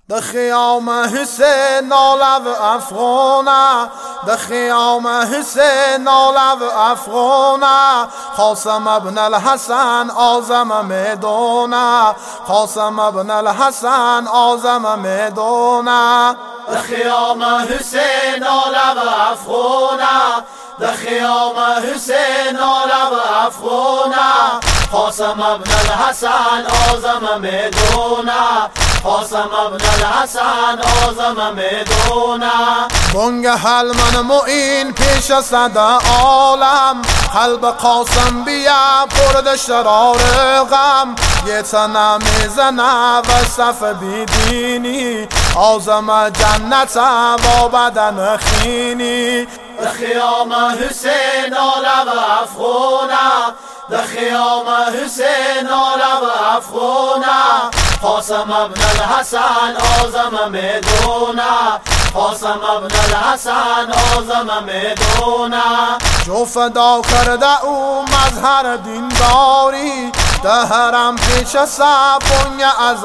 ده خیام حسین نالب افغانه، ده خیام حسین نالب افغانه. قاسم ابن الحسن آزم میدونه، قاسم ابن الحسن آزم میدونه. ده خیام حسین نالب افغانه، ده خیام حسین نالب افغانه. قاسم ابن الحسن آزم میدونه، قاسم ابن الحسن آزم میدونه. بانگ حلمن معین پیش صد عالم، قلب قاسم بیا پرد شرار غم. یه تنه میزنه و صف بیدینی، آزم جنت و بدن خینی. ده خیام حسین نالب افغانه، ده خیام حسین نالب افغانه. قاسم ابن الحسن آزم میدونه، قاسم ابن الحسن آزم میدونه. جو فدا کرده او مظهر دینداری، ده حرم پیش سبونگ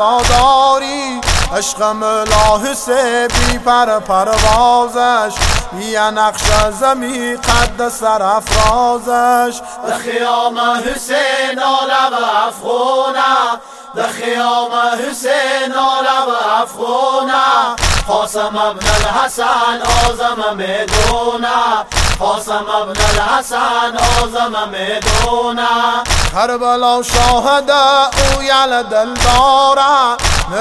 عزاداری. عشق مولا حسین بی پر پروازش، بیا نقش زمی قد سرافرازش. ده خیام حسین نالب افغانه، ده خیام حسین نالب افغانه. قاسم ابن الحسن آزم میدونه، قاسم ابن الحسن آزم میدونه. کربلا شاهد او یل دل داره،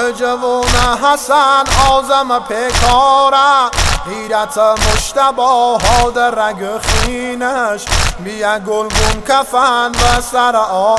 نجوون حسن آزم پیکاره. غیرت مجتبی ها در رگ خینش، بیا گلگون کفن و سر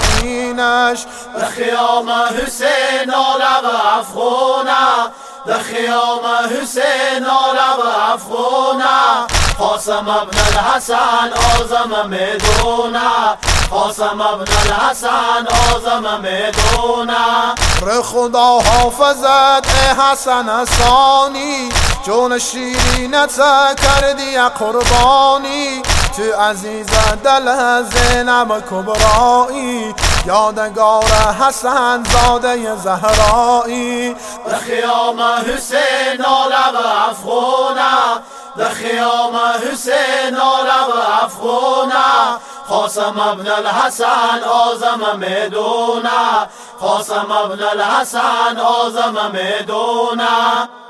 آیینش. ده خیام حسین نالب افغانه، ده خیام حسین نالب افغانه. قاسم ابن الحسن آزم میدونه، قاسم ابن الحسن آزم میدونه. ر خدا حافظت ای حسن ثانی، جون شیرینت کردی قربانی. تو عزیز دل زینب کبرایی، یادگار حسن زاده زهرایی. ده خیام حسین نالب افغانه، ده خیام حسین نالب افغانه. قاسم ابن الحسن آزم میدونه، قاسم ابن الحسن آزم میدونه.